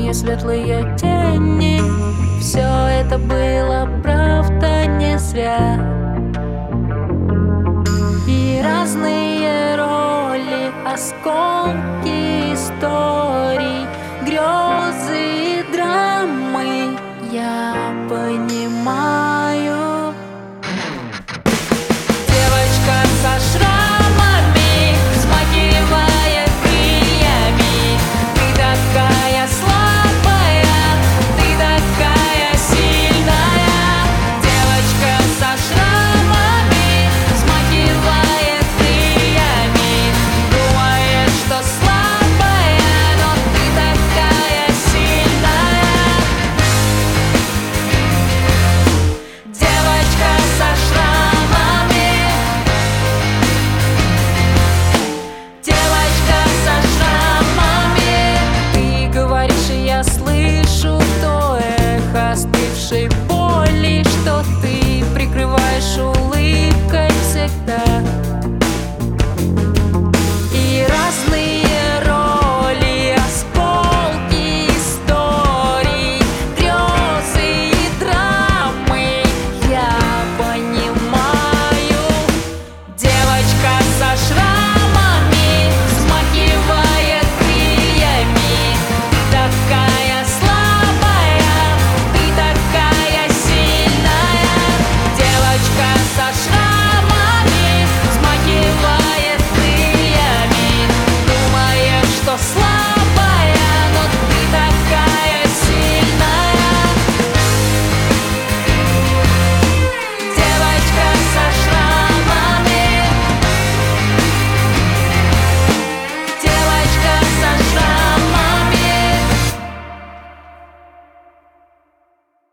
темные светлые тени. Все это было, правда, не зря. И разные роли, осколки историй, грезы и драмы я понимаю. Девочка со шрамами взмахивает крыльями. Ты такая слабая, ты такая сильная. Девочка со шрамами взмахивает крыльями. Думаешь, что слабая, но ты такая сильная. Девочка со шрамами. Девочка со шрамами. Ты говоришь, и я слышу то эхо остывшей боли.